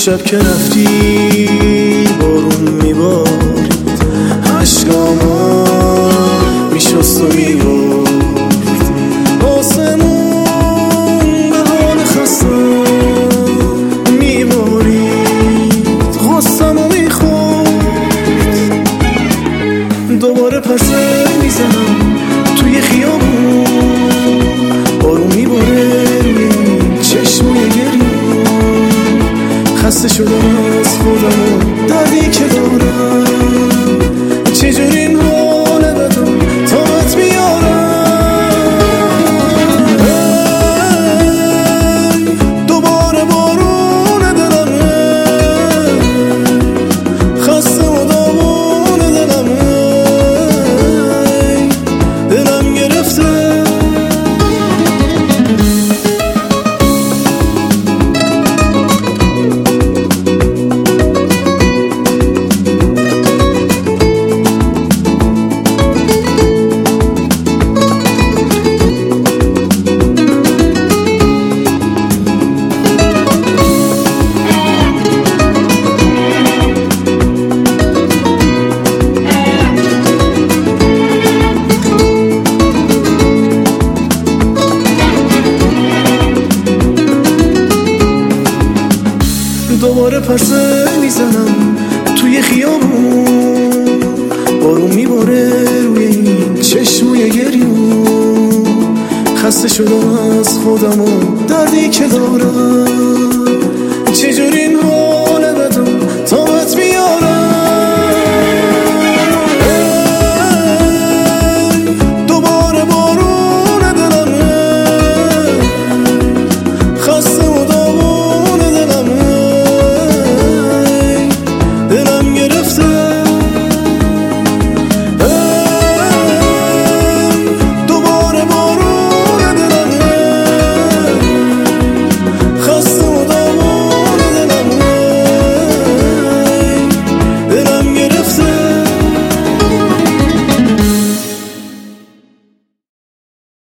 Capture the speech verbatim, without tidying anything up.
شب که رفتی بارون میبارید، عشقاما میشست و میبارید، آسمون به حال خستم میبارید، غصم و میخورد. دوباره پسه میزنم توی خیابون، بارون میباره چشموی گریون، خسته شدم از خودم و دردی که دارم، چجوری این حال بدم تابت بیارم. دوباره بارون دلم، خسته و داغون دلم، دلم گرفته. دوباره پرسه میزنم توی خیابون، بارون میباره روی این چشموی گریون، خسته شدم از خودم و دردی که دارم، چجوری